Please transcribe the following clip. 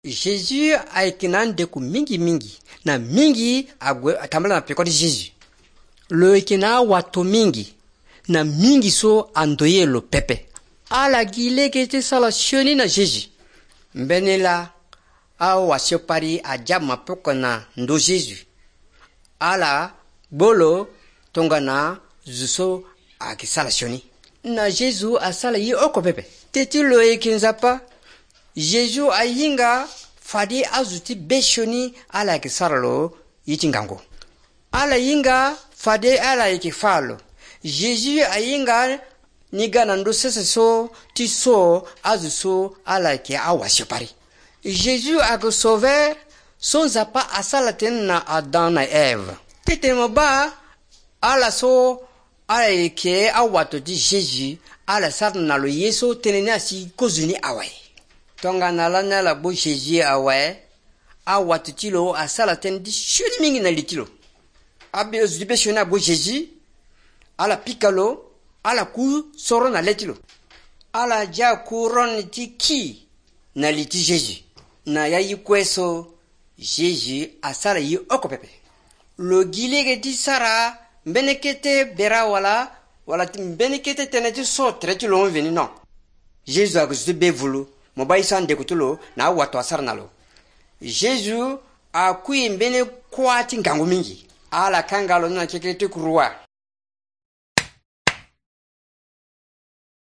Jésus a ikinan deku mingi na mingi atambala na pekodi Jésus. Lo ikina watu mingi na mingi so andoye lo pepe. Ala gile kete sala shoni na Jésus. Mbenela a wasiopari ajama poko na ndo Jésus. Ala bolo tongana zuso akisala shoni. Na Jésus asala yi oko pepe. Teti lo ikinzapa Jésus ayinga fadi azuti beshoni ala kisaralo yitingango. Ala yinga fadi ala yikifalo. Jésus ayinga niga nando seseso tiso azuso ala ki awasiopari. Jésus a sauvé son zapa asala ten na Adam na Eve. Tete moba ala so ala yike awato di Jésus ala sar na lo yeso tenene asi kozuni awai. Tonga nalana la bo Jésus awe awatutilo asala ten di shuni mingi na litilo. Abe ozudibe shona bo Jésus ala pikalo ala ku soro na letilo. Ala ja kuron ti ki na liti Jésus. Na yayi kweso Jésus asala yi okopepe. Lo gilege di sara benekete bera wala benekete teneti so treti lo veni non. Jésus a kuzudibe vulu. Mobai san dekutulo na watu asar nalo. Jésus a kui mbene kwati ngangu mingi. Ala kangalo na chekete kuruwa.